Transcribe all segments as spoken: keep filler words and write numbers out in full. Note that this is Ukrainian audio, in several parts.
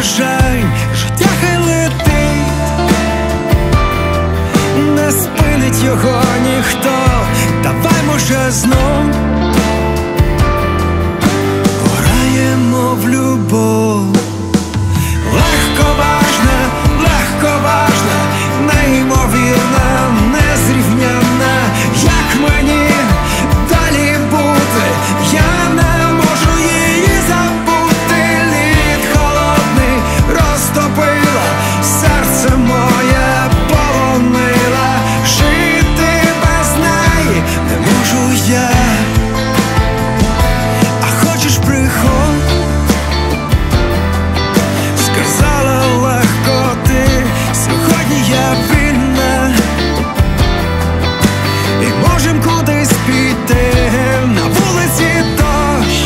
бажань, життя хай летить, не спинить його ніхто. Давай, може, знов пограємо в любов. Легковажна, легковажна, неймовірна, незрівнянна. Як мені далі бути? Я не можу її забути. Лід холодний розтопила, серце моє полонила. Жити без неї не можу я. А хочеш, приходь, сказала легко ти. Сьогодні я вільна, і можем кудись піти. На вулиці дощ,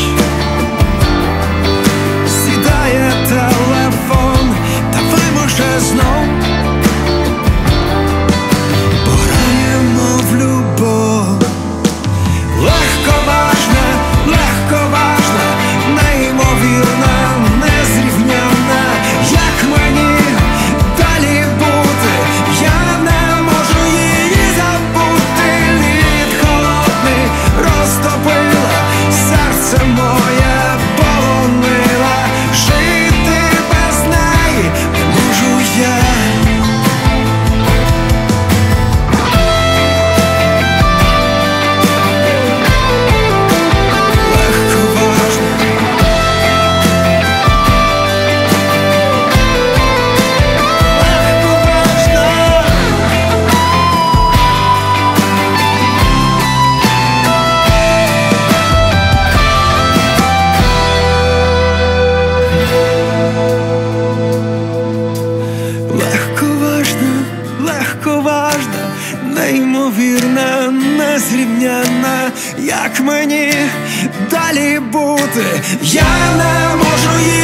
сідає телефон. Давай, може, знов пограємо в любов. Легковажна, легковажна, неймовірна, незрівнянна. Як мені далі бути? Я не можу її забути. Лід холодний розтопила, серце моє полонила. Жити без неї не можу я. Легковажна, легковажна, неймовірна, незрівнянна. Як мені далі бути? Я не можу її